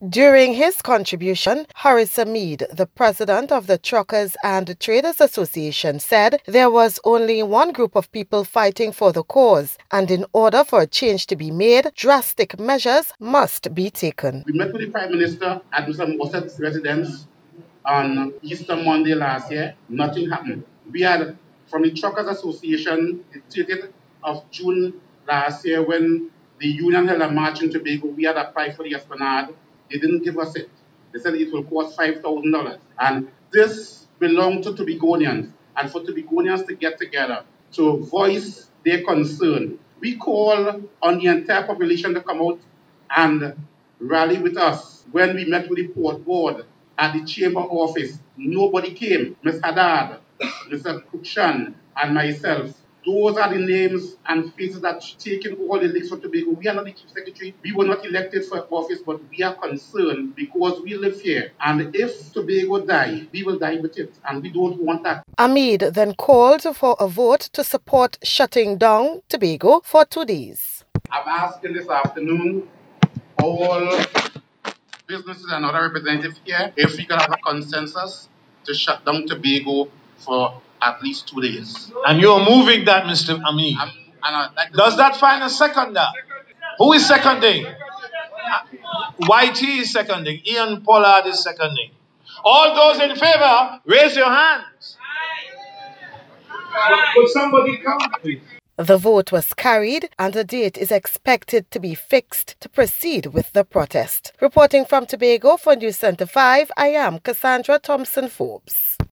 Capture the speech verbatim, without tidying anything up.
During his contribution, Horace Amid, the president of the Truckers and Traders Association, said there was only one group of people fighting for the cause, and in order for a change to be made, drastic measures must be taken. We met with the Prime Minister at Mister Mosset's residence on Easter Monday last year. Nothing happened. We had, from the Truckers Association, the thirtieth of June last year, when the union held a march in Tobago, we had applied for the Esplanade. They didn't give us it. They said it will cost five thousand dollars. And this belonged to Tobagonians. And for Tobagonians to get together to voice their concern, we call on the entire population to come out and rally with us. When we met with the port board at the chamber office, nobody came. Miz Haddad, Mister Cruikshank, and myself. Those are the names and faces that taken all the leaks for Tobago. We are not the chief secretary. We were not elected for office, but we are concerned because we live here. And if Tobago die, we will die with it. And we don't want that. Amid then called for a vote to support shutting down Tobago for two days. I'm asking this afternoon all businesses and other representatives here if we can have a consensus to shut down Tobago for at least two days. And you're moving that, Mister Amid. Um, and like Does that find a seconder? Who is seconding? Y T is seconding. Ian Pollard is seconding. All those in favor, raise your hands. Could somebody come, please? The vote was carried and a date is expected to be fixed to proceed with the protest. Reporting from Tobago for News Center five, I am Cassandra Thompson Forbes.